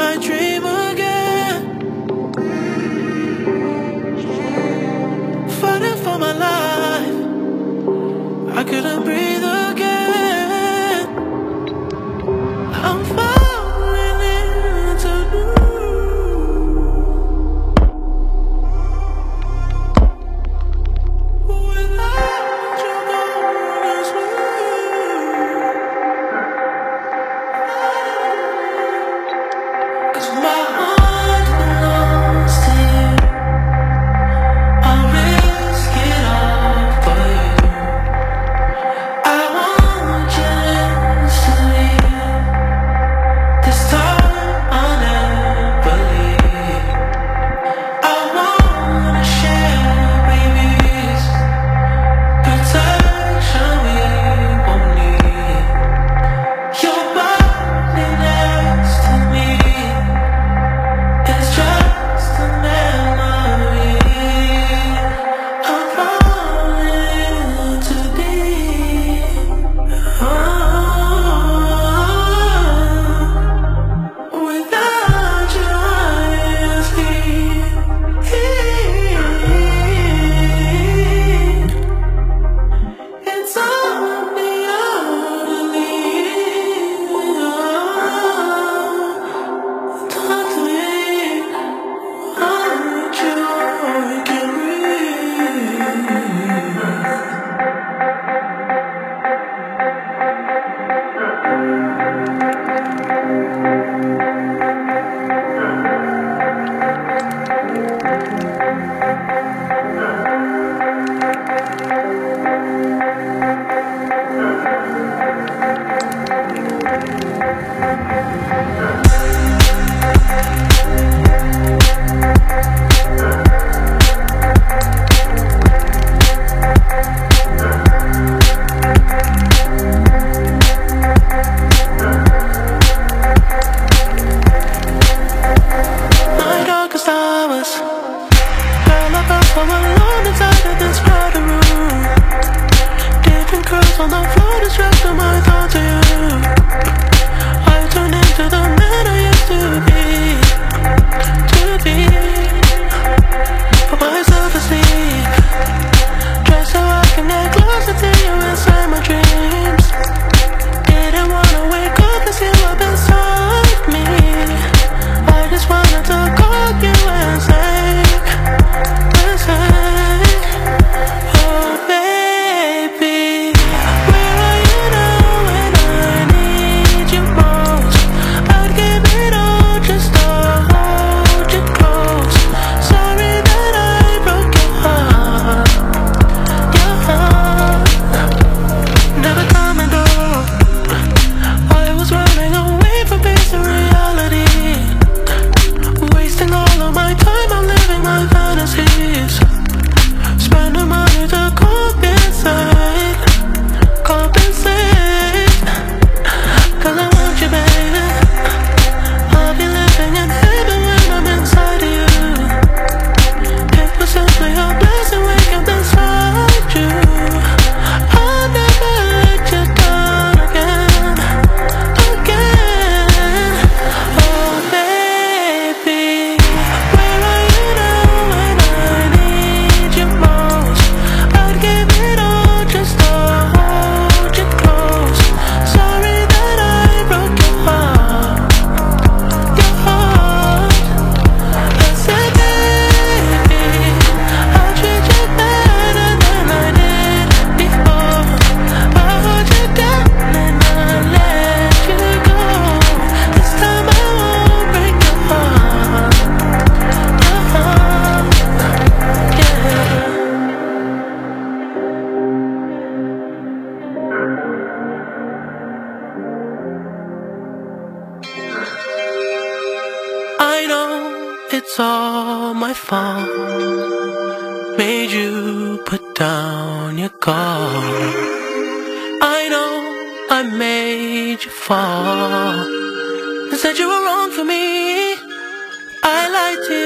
my dream again. Fighting for my life, I couldn't breathe again. I'm falling into new. Without you gone as well. 'Cause my heart belongs to you. I'll risk it all for you. I want you instantly. This time I'll never leave. I wanna share babies, protection we won't need. Your body next to me is just a memory. I'm falling too deep. Without you, I sleep. It's only darling, aren't you? I can my darkest hours. Girl, I felt so alone inside of this crowded room. Different curls on the floor, distracting my thoughts of you. I turned into the man I used to be. Put myself asleep, just so I can get closer to you inside my dreams. Didn't wanna wake up and see up inside me. I just wanted to call you and say, oh baby, where are you now when I need you most? I'd give it all just to hold you close. Sorry that I broke your heart, your heart. Never coming though. I was running away from peace and reality, wasting all of my time. I'm living my fantasies, spending money to compensate. 'Cause I want you, baby. I'll be living in heaven when I'm inside of you. It was simply a blessing waking up inside you. I'll never let you down again, again. Oh baby, where are you now when I need you most? I'd give it all just to hold you close. Sorry that I broke your heart, your heart. I said, baby, I'll treat you better than I did before. I'll hold you down and I'll let you go. This time I won't break your heart, yeah. I know it's all my fault. Made you put down your guard. I know I made you fall and said you were wrong for me. I lied to